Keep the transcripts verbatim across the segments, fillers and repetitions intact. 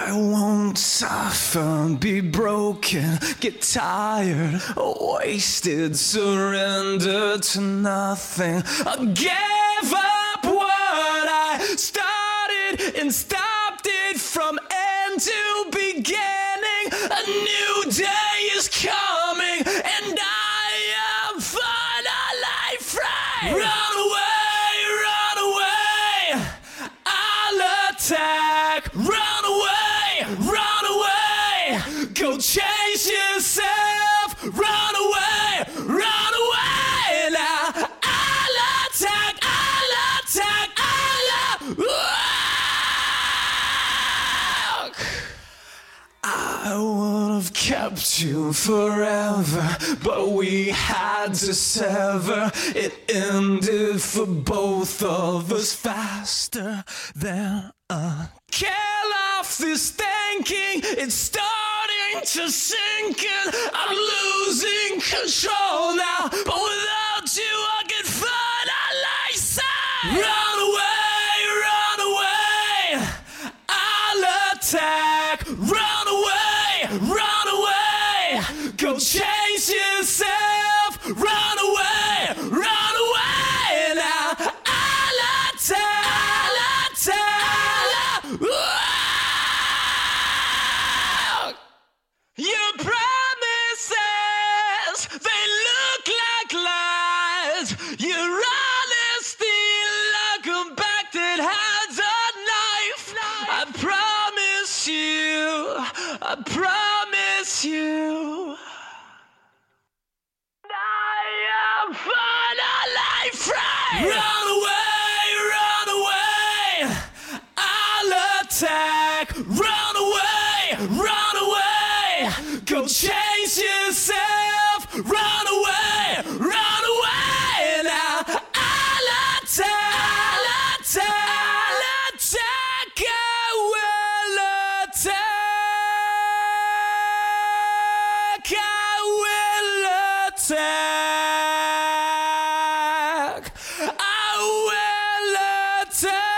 I won't suffer, be broken, get tired, wasted, surrender to nothing. I gave up what I started and stopped it from end to beginning. A new day is coming and I am finally free. Run away, run away, I'll attack. Run away, run away, go chase yourself. Run away, run away, now I'll attack, I'll attack, I'll attack. I would have kept you forever, but we had to sever. It ended for both of us faster than a kill off this thinking. It's starting to sink in. I'm losing control now, but without you I can finally say, run away, run away, I'll attack. Run away, run away, go chase yourself. Run away, run away, now I'll attack, I'll attack, I'll attack. Your promises, they look like lies. Your honesty like a back that has a knife. I promise you, I promise you, I am finally free. Run away, run away, I'll attack. Run away, run away, go chase yourself. Run away, run away, now I'll attack, I'll attack, I'll attack, I will attack, I will attack, I will attack.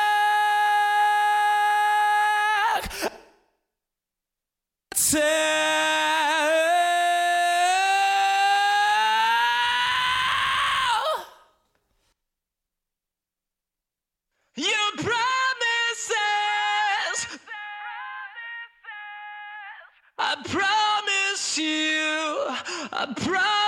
Your promises, I promise you, I promise.